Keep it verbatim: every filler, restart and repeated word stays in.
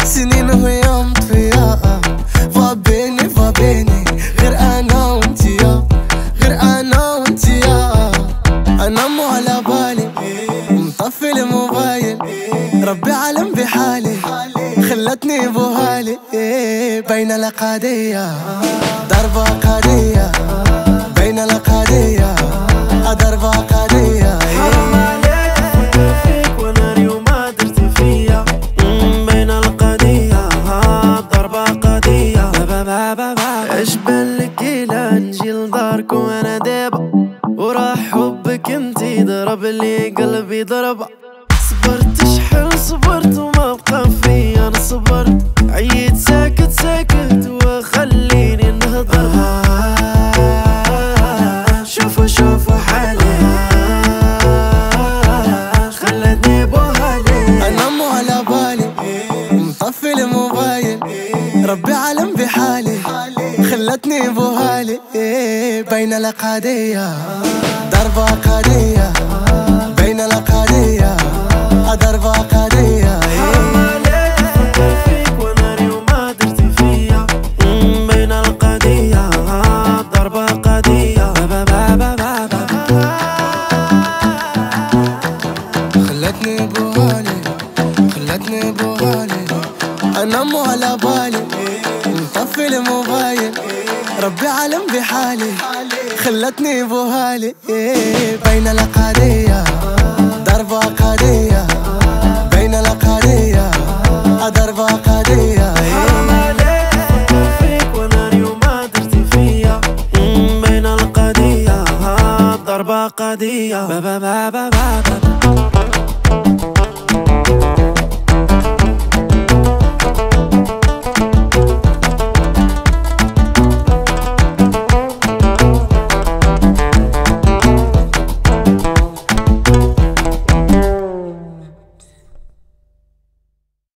سنين وهي مطفية. فابيني فابيني غير انا وانتيا، غير انا وانتيا. انا مو على بالي مطفي الموبايل، ربي عالم بحالي خلتني بوهالي. بين الأقادية ضربة قادية، بين الأقادية ضربة قادية. حرام عليك افكر فيك وانا اليوم ما درت فيا. بين القضية ضربة قضية. اش بانلك إلا نجي لدارك وانا دابا وراح حبك انتي ضرب لي قلبي ضربة. صبرت شحال صبرت وما بقى فيا انا صبرت، عييت ساكت ساكت وخليني نهضر. شوفوا شوفوا حالي خلتني بوهالي. انا مو على بالي مطفي الموبايل، ربي عالم بحالي خلتني بوهالي. بين الأقادية ضربة قادية، بين الأقادية ضربة قادية. حرام عليك افكر فيك وانا اليوم ما درت فيا. بين القضية ضربة قضية. خلتني بوهالي خلتني بوهالي. انا مو على بالي مطفي الموبايل، ربي عالم بحالي خلتني بوهالي. بين الأقادية ضربة قادية، بين الأقادية ضربة قادية. حرام عليك افكر فيك وانا اليوم ما درت فيا. بين القضية ضربة قضية.